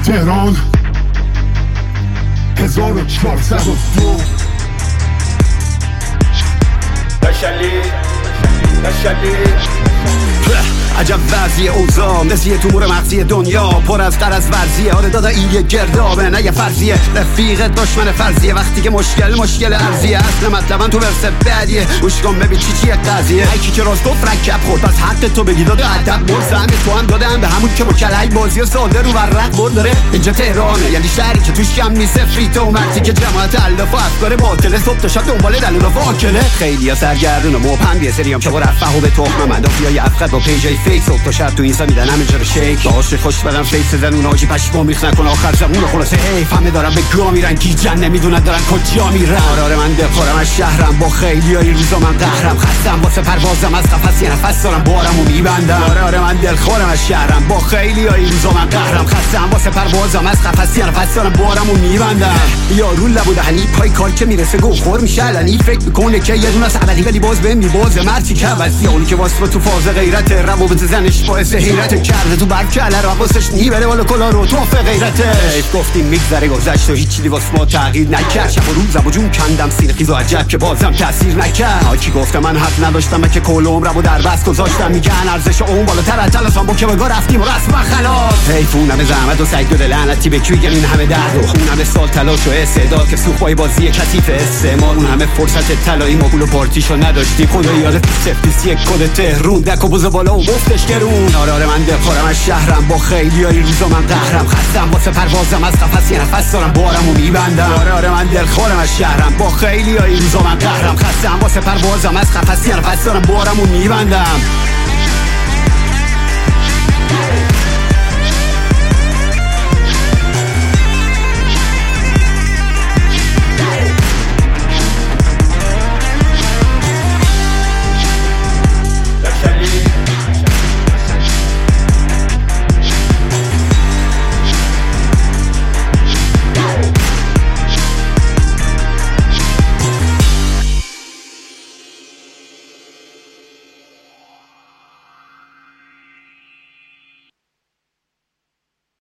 تهران 1402 تشلی عجب وضعی اوضاع مثل تومور مغزی دنیا پر از قرض ورزیه. آره دادا این یه گردابه نه یه فرضیه، رفیق دشمن فرضیه وقتی که مشکل ارزیه. اصل مطلبم تو ورس بعدیه، گوش کن ببین چیه قضیه. هیکی که راست گفت رکب خورد از حق تو بگی داده ادب مرزم تو هم دادم به همون که با کلای بازی ساده رو ورق برد داره. اینجا تهرانه یعنی شهری که توش کم نیست فریت و مرتی که جماعت الف و افکار باطل صبح تا شب دنبال دلول و فاکله. خیلی‌ها سرگردون و مبهم یه سریام که با رفع و به تخم من دافیای افقد با پیجای فیک صبح تا شب تو اینستا میدن همه جا رو شیک. باهاش خوش بدن فیس زن اون آجی پشمام میخ نکن آخر زمون خلاصه حیف همه دارن به گا میرن گیجن نمیدونن دارن کجا میرن. آره من دلخورم از شهرم با خیلیای روزا من قهرم خستم واسه پروازم از قفس یه نفس دارم بارمو میبندم. آره من دلخورم از شهرم با خیلیای روزا من قهرم خستم واسه پروازم از قفس یه نفس دارم بارمو میبندم. یارو لبود هنی پای کار که میرسه گو خور میشه الانی فکر میکنه که یه دونه از ابدی ولی باز بهم میبازه مرتی که واسه اونی که واسه تو فاز غیرت روابط زنش باعث حیرت کرده تو برکله رو واسش میبره والا کلا رو تو غیرته. گفتیم میگذره گذشت و هیچ چیزی واسه ما تغییر نکرد. شب و روزم و جون کندم سینه خیز و عجب که بازم تاثیر نکرد. کی گفتم من حق نداشتم که کل عمرمو در بس گذاشتم. میگن ارزش اون بالاتر از تلاشم با که بگا رفتیم و رسما خلاص. حیفونم زحمت و سعی دل لعنتی به کی بگم این همه درد و خونم سال تلاش و استعداد که سوخوای بازی کثیف استعمار. اون همه فرصت طلایی ما پول و پارتیشو نداشتیم. خدا یاد سفیس یک کد تهرون دک و بوز بالا و گفتش گرون. آره من دلخورم از شهرم با خیلیای روزا من قهرم خستم واسه پروازم از قفس یه نفس دارم بارمو میبندم. آره من دلخورم از شهرم با خیلیای روزا من قهرم خستم واسه پروازم از قفس یه نفس دارم بارمو میبندم.